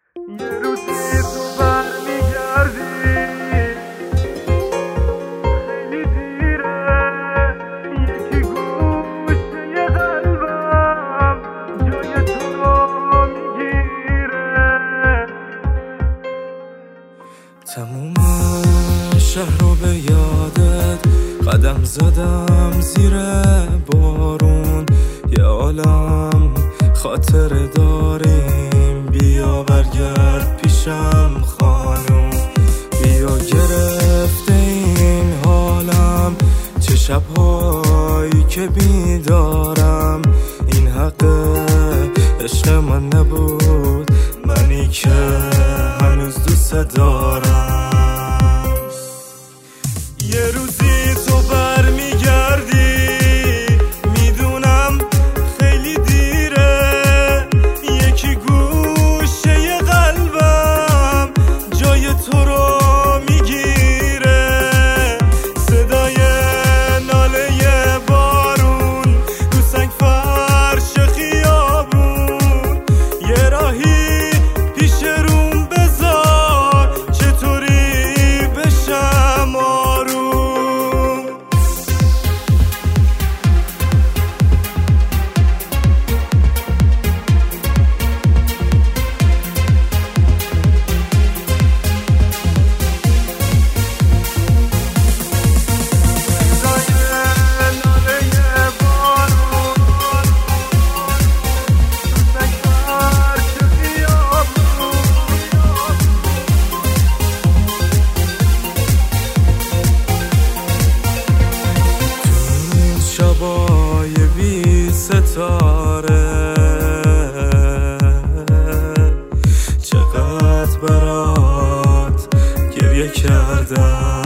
یه روزی تو برمیگردی، خیلی دیره، یکی گوشه قلبم جای تو رو میگیره. تموم شهر رو به یادت قدم زدم زیر بارون، یه عالم خاطر داریم، بیا برگرد پیشم خانوم. بیا گرفته این حالم، چه شبهایی که بیدارم، این حق عشق من نبود، منی که هنوز دوست دارم. یه روزی تو برمیگردی، میدونم خیلی دیره، یکی گوشه قلبم جای تو رو میگیره. صدای ناله بارون رو سنگ فرش خیابون، یه راهی پیش روم بذار چطوری بشم آروم. شبای بی ستاره چقدر برات گریه کردم.